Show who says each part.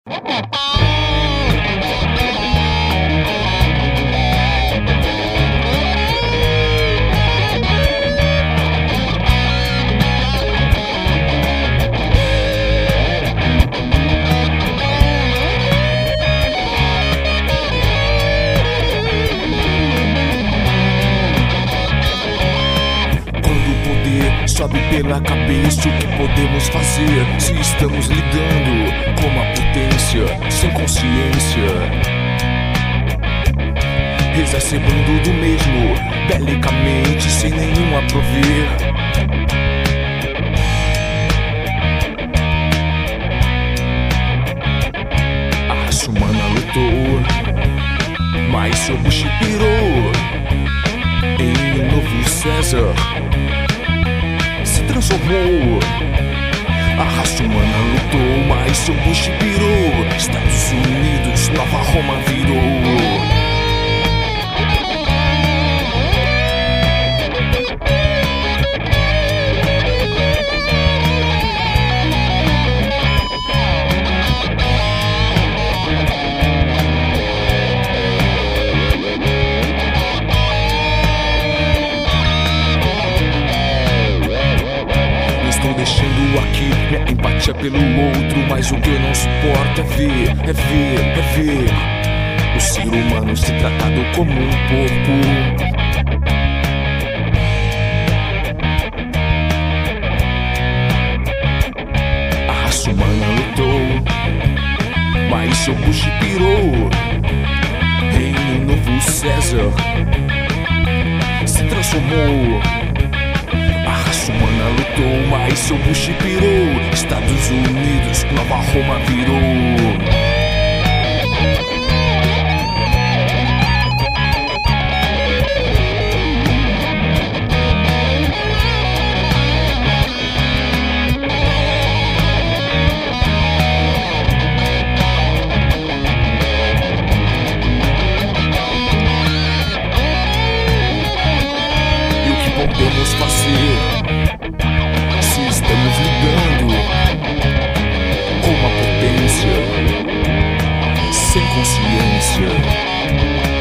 Speaker 1: Sobe pela cabeça o que podemos fazer se estamos lidando com uma potência sem consciência, exacerbando do mesmo belicamente sem nenhum aprover. A raça humana lutou, mas seu bucho pirou em um novo César. Transformou. A raça humana lutou, mas seu bucho pirou. Estados Unidos, Nova Roma virou. Deixando aqui minha empatia pelo outro, mas o que eu não suporto é ver o ser humano ser tratado como um porco. A raça humana lutou, mas seu bucho pirou em um novo César. Se transformou. A raça humana lutou, mas seu bucho pirou. Estados Unidos, Nova Roma virou. Podemos fazer se estamos lidando com uma potência sem consciência.